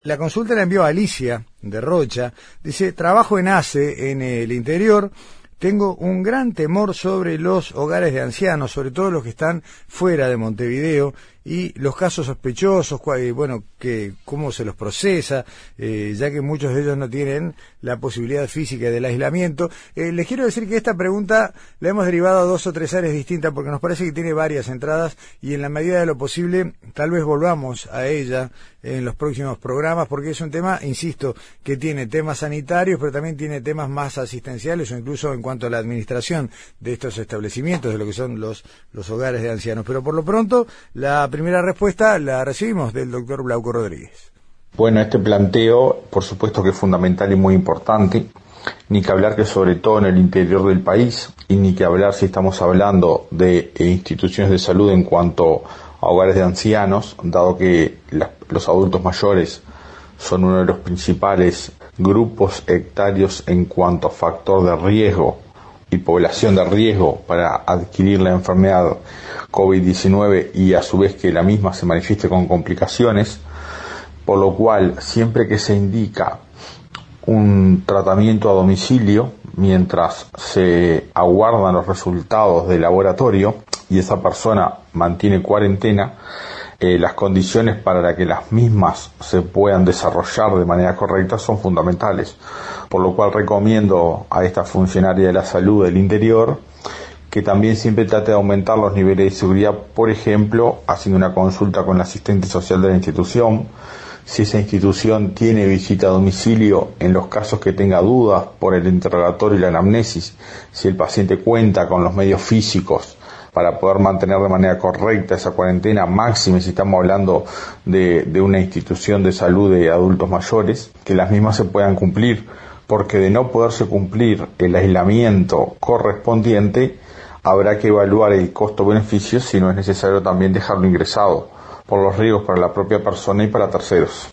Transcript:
La consulta la envió Alicia de Rocha. Dice: trabajo en ACE, en el interior. Tengo un gran temor sobre los hogares de ancianos, sobre todo los que están fuera de Montevideo, y los casos sospechosos, cómo se los procesa, ya que muchos de ellos no tienen la posibilidad física del aislamiento. Les quiero decir que esta pregunta la hemos derivado a 2 o 3 áreas distintas, porque nos parece que tiene varias entradas, y en la medida de lo posible, tal vez volvamos a ella en los próximos programas, porque es un tema, insisto, que tiene temas sanitarios, pero también tiene temas más asistenciales, o incluso en cuanto a la administración de estos establecimientos, de lo que son los hogares de ancianos. Pero por lo pronto, la primera respuesta la recibimos del doctor Glauco Rodríguez. Bueno, este planteo, por supuesto que es fundamental y muy importante, ni que hablar que sobre todo en el interior del país, y ni que hablar si estamos hablando de instituciones de salud en cuanto a hogares de ancianos, dado que los adultos mayores son uno de los principales grupos etarios en cuanto a factor de riesgo y población de riesgo para adquirir la enfermedad COVID-19 y a su vez que la misma se manifieste con complicaciones, por lo cual siempre que se indica un tratamiento a domicilio mientras se aguardan los resultados del laboratorio y esa persona mantiene cuarentena, las condiciones para que las mismas se puedan desarrollar de manera correcta son fundamentales, por lo cual recomiendo a esta funcionaria de la salud del interior que también siempre trate de aumentar los niveles de seguridad, por ejemplo, haciendo una consulta con el asistente social de la institución, si esa institución tiene visita a domicilio, en los casos que tenga dudas por el interrogatorio y la anamnesis, si el paciente cuenta con los medios físicos para poder mantener de manera correcta esa cuarentena máxima, si estamos hablando de una institución de salud de adultos mayores, que las mismas se puedan cumplir, porque de no poderse cumplir el aislamiento correspondiente, habrá que evaluar el costo-beneficio si no es necesario también dejarlo ingresado, por los riesgos para la propia persona y para terceros.